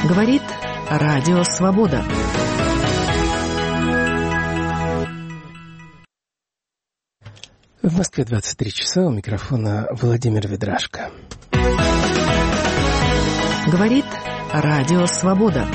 Говорит Радио Свобода. В Москве 23 часа, у микрофона Владимир Ведрашко. Говорит Радио Свобода.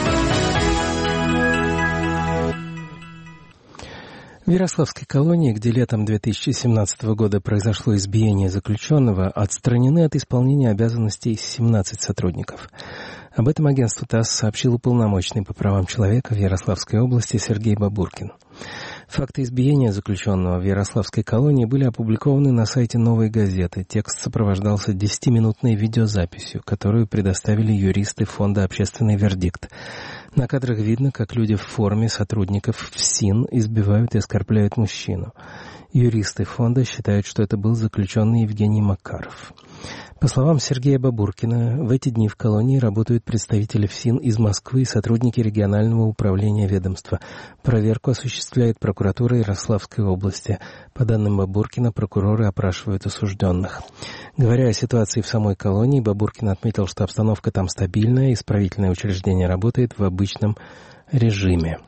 В Ярославской колонии, где летом 2017 года произошло избиение заключенного, отстранены от исполнения обязанностей 17 сотрудников. Об этом агентству ТАСС сообщил уполномоченный по правам человека в Ярославской области Сергей Бабуркин. Факты избиения заключенного в Ярославской колонии были опубликованы на сайте «Новой газеты». Текст сопровождался 10-минутной видеозаписью, которую предоставили юристы фонда «Общественный вердикт». На кадрах видно, как люди в форме сотрудников ФСИН избивают и оскорбляют мужчину. Юристы фонда считают, что это был заключенный Евгений Макаров. По словам Сергея Бабуркина, в эти дни в колонии работают представители ФСИН из Москвы и сотрудники регионального управления ведомства. Проверку осуществляет прокуратура Ярославской области. По данным Бабуркина, прокуроры опрашивают осужденных. Говоря о ситуации в самой колонии, Бабуркин отметил, что обстановка там стабильная, исправительное учреждение работает в обычном режиме.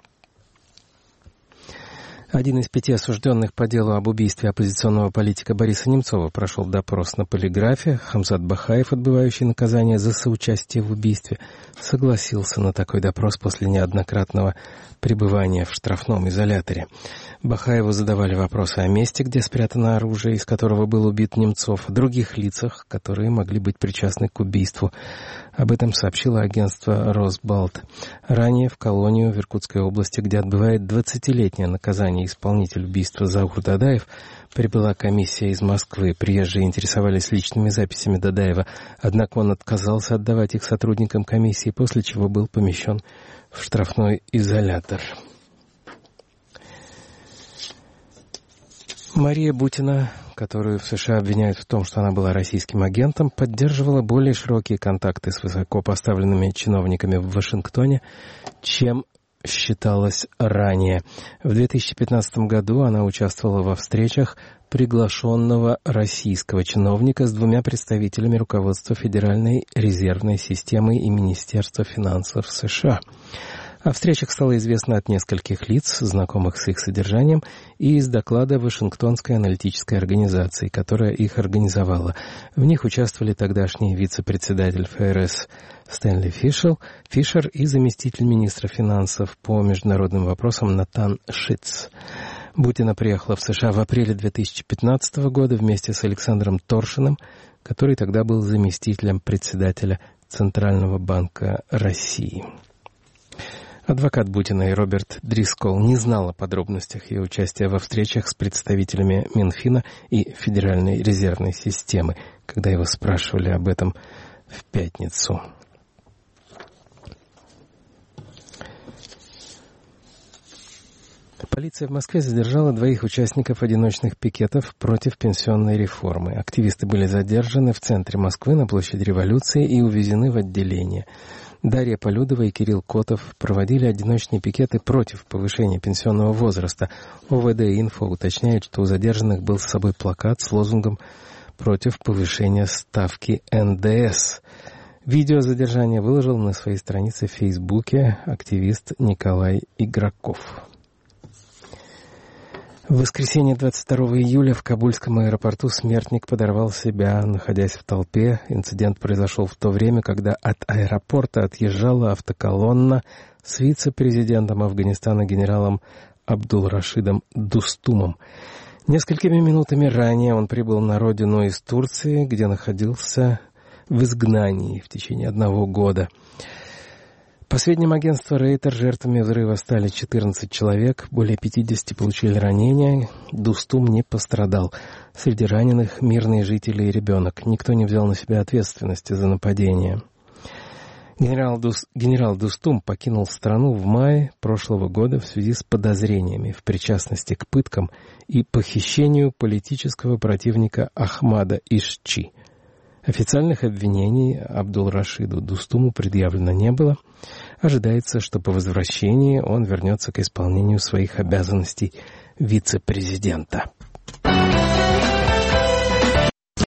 Один из 5 осужденных по делу об убийстве оппозиционного политика Бориса Немцова прошел допрос на полиграфе. Хамзат Бахаев, отбывающий наказание за соучастие в убийстве, согласился на такой допрос после неоднократного пребывания в штрафном изоляторе. Бахаеву задавали вопросы о месте, где спрятано оружие, из которого был убит Немцов, о других лицах, которые могли быть причастны к убийству. Об этом сообщило агентство «Росбалт». Ранее в колонию в Иркутской области, где отбывает 20-летнее наказание исполнитель убийства Заур Дадаев, прибыла комиссия из Москвы. Приезжие интересовались личными записями Дадаева, однако он отказался отдавать их сотрудникам комиссии, после чего был помещен в штрафной изолятор. Мария Бутина, которую в США обвиняют в том, что она была российским агентом, поддерживала более широкие контакты с высокопоставленными чиновниками в Вашингтоне, чем считалось ранее. В 2015 году она участвовала во встречах приглашенного российского чиновника с 2 представителями руководства Федеральной резервной системы и Министерства финансов США. О встречах стало известно от нескольких лиц, знакомых с их содержанием, и из доклада Вашингтонской аналитической организации, которая их организовала. В них участвовали тогдашний вице-председатель ФРС Стэнли Фишер и заместитель министра финансов по международным вопросам Натан Шитц. Бутина приехала в США в апреле 2015 года вместе с Александром Торшиным, который тогда был заместителем председателя Центрального банка России. Адвокат Бутиной Роберт Дрискол не знал о подробностях ее участия во встречах с представителями Минфина и Федеральной резервной системы, когда его спрашивали об этом в пятницу. Полиция в Москве задержала 2 участников одиночных пикетов против пенсионной реформы. Активисты были задержаны в центре Москвы на площади Революции и увезены в отделение. Дарья Полюдова и Кирилл Котов проводили одиночные пикеты против повышения пенсионного возраста. ОВД-Инфо уточняет, что у задержанных был с собой плакат с лозунгом «Против повышения ставки НДС». Видео задержания выложил на своей странице в Фейсбуке активист Николай Игроков. В воскресенье 22 июля в Кабульском аэропорту смертник подорвал себя, находясь в толпе. Инцидент произошел в то время, когда от аэропорта отъезжала автоколонна с вице-президентом Афганистана генералом Абдул-Рашидом Дустумом. Несколькими минутами ранее он прибыл на родину из Турции, где находился в изгнании в течение 1 года. По сведениям агентства Рейтер, жертвами взрыва стали 14 человек, более 50 получили ранения, Дустум не пострадал. Среди раненых мирные жители и ребенок. Никто не взял на себя ответственности за нападение. Генерал Дустум покинул страну в мае прошлого года в связи с подозрениями в причастности к пыткам и похищению политического противника Ахмада Ишчи. Официальных обвинений Абдул-Рашиду Дустуму предъявлено не было. Ожидается, что по возвращении он вернется к исполнению своих обязанностей вице-президента.